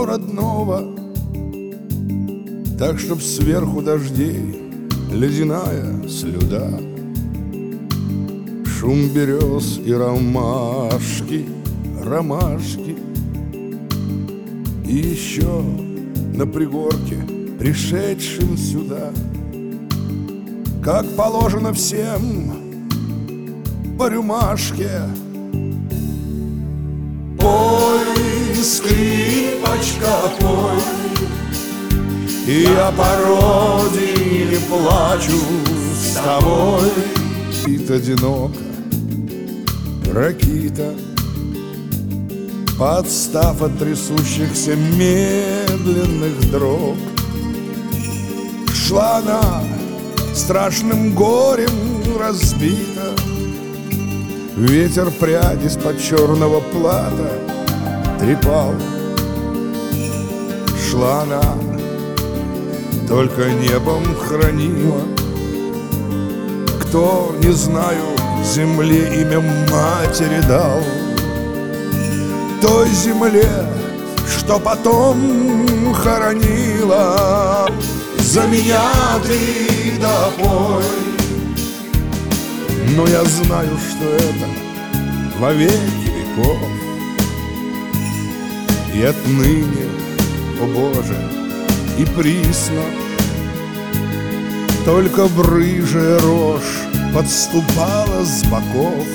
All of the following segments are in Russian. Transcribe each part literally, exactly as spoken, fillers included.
тепло родного, так, чтоб сверху дождей ледяная слюда. Шум берез и ромашки, ромашки. И еще на пригорке, пришедшим сюда, как положено всем, по рюмашке. Пой, скрипочка, пой, и я по родине плачу с тобой. Спит одиноко ракита, подстав от трясущихся медленных дрог. Шла она страшным горем разбита, ветер прядь из-под черного плата трепал. Шла она, только небом хранила, кто, не знаю, земле имя матери дал. Той земле, что потом хоронила. За меня ты допой. Но я знаю, что это во веки веков. И отныне, о Боже, и присно только брыжая рожь подступала с боков.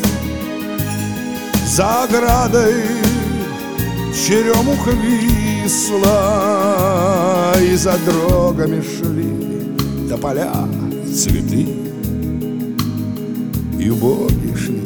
За оградой черемуха висла, и за дорогами шли тополя и цветы, и убоги шли,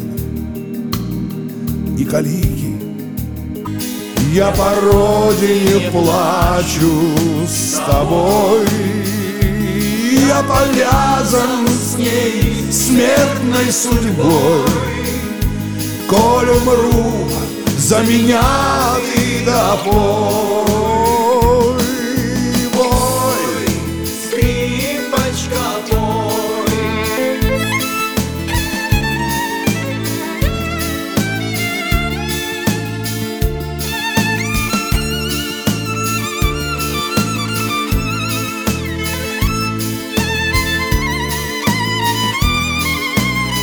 и калики. Я по родине плачу с тобой, я повязан с ней смертной судьбой. Коль умру, за меня ты допой.